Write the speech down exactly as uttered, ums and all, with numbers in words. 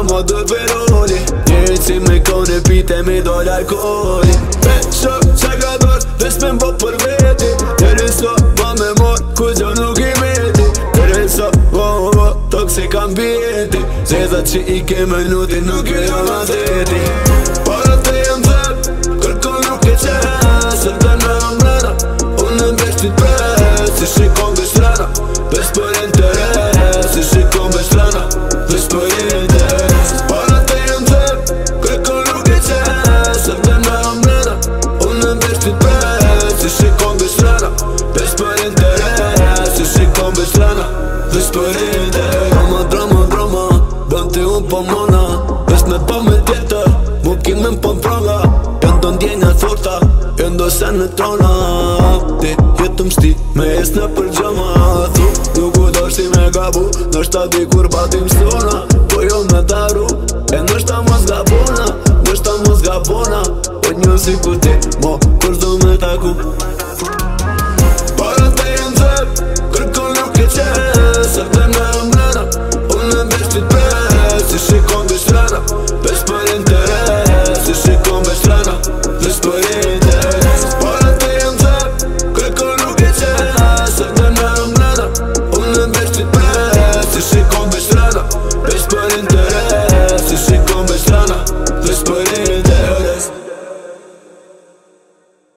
mo dë veroli Njeri si me kone pite mi dole alkoholi E shok qa ka dor dhe s'me mbo për veti Njeri so ba me mor ku gjo nuk i meti Njeri so ba ma ba toksik ambjeti Zeza që i ke minuti nuk e jo ma deti Para te jem zep kërko nuk e qes Se të në mrena unë në mbeshtit pres Si shikon bështrana Vesh për interes Si shikon bështrana Vesh për interes Para te jem zep kërko nuk e qes Se të në mrena unë në mbeshtit pres Si shikon bështrana Vesh për interes Si shikon bështrana Vesh për interes Drama, drama, drama Bën ti unë po mona Vesh me pa me tjetër Mu kin me m'pon pranga Janë do ndjenja thorta Janë do sen në trona Ti jetë mshti Me jes në për gjama Thu nuk u do shti me gabu Nështa di kur batim stona Po jo me daru E nështa mos gabona Nështa mos gabona Po një si kur ti Mo kur zdo me taku